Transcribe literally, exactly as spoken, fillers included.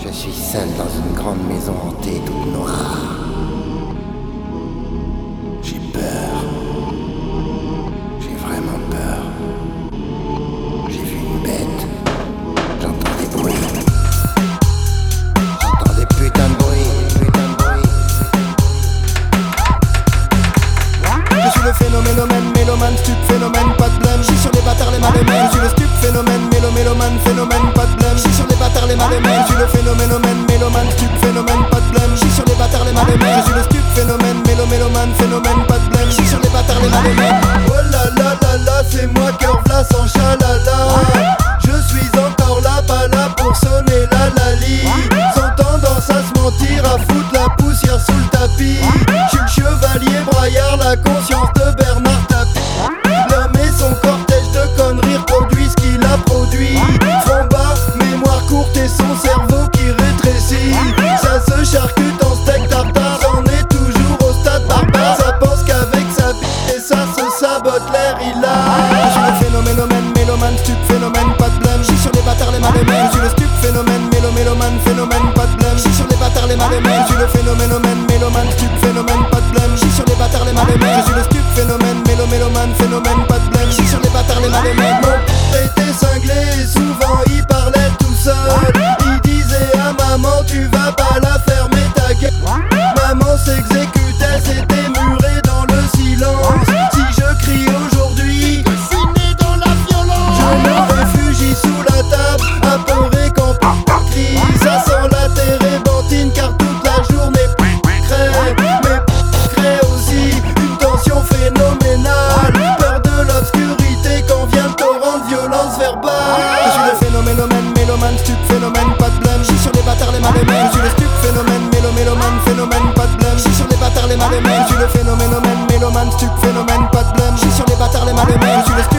Je suis seul dans une grande maison hantée toute noire. J'ai peur. J'ai vraiment peur. J'ai vu une bête. J'entends des bruits. J'entends des putains de bruits. Putains de bruits. Je suis le phénoménomène, mélomane, stup, phénomène, pas de blême. Je suis sur les bâtards, les malémènes. Je suis le stup, phénomène, mélo, mélomane, phénomène, pas de blême. Je suis sur les bâtards, les malémènes. Je suis le phénoménomène, mélomane, stup, phénomène, pas de blême. Je suis sur les bâtards, les malémènes. Je suis le stup, phénomène, mélo, mélomane, phénomène, pas de blême. Je suis sur les bâtards, les malémènes. Oh là là là là, c'est moi cœur v'là sans chalala. Je suis encore là, pas là pour sonner la lali. Sans tendance à se mentir, à foutre la poussière sous le tapis. Je suis le chevalier braillard, la conscience de Bernard Tapie. L'homme et son cortège de conneries reproduit ce qu'il a produit. Front bas, mémoire courte et son cerveau qui rétrécit. Ça se charcute en steak tartare, on est toujours au stade barbare. Ça pense qu'avec sa bite et ça se sabote l'air il a. Je suis le phénoménomène, mélomane, stup, phénomène, pas de blême. Je suis sur les bâtards, les malémènes. Je suis le stup, phénomène, mélo, mélomane, phénomène, pas de blême. Je suis sur les bâtards, les malémènes. Je suis le phénoménomène, mélomane, stup, phénomène, pas de blême. Je suis sur les bâtards, les malémènes. Je suis le stup, phénomène, mélo, mélomane, phénomène, pas de blême. Je suis sur les bâtards, les malémènes. Mon père était cinglé et souvent il parlait tout seul. Il disait à maman tu vas pas la fermer ta gueule. Maman s'exécutait, c'était muré dans le silence. Si je crie aujourd'hui, dans la violence, je me réfugie sous la table, apeuré quand papa crie. Ça sent la térébenthine car toute la journée crée. Mais crée aussi une tension phénoménale. Peur de l'obscurité quand vient le torrent de violence verbale. Je suis le phénoménomène, mélomane, stup, phénomène, pas de blême. Je suis sur les bâtards, les malémènes. Je suis le stup, phénomène, mélo, mélomane, phénomène, pas de blême. Je suis sur les bâtards, les malémènes. Je suis le phénoménomène, mélomane, stup, phénomène, pas de blême. Je suis sur les bâtards, les malémènes. Je suis le stup,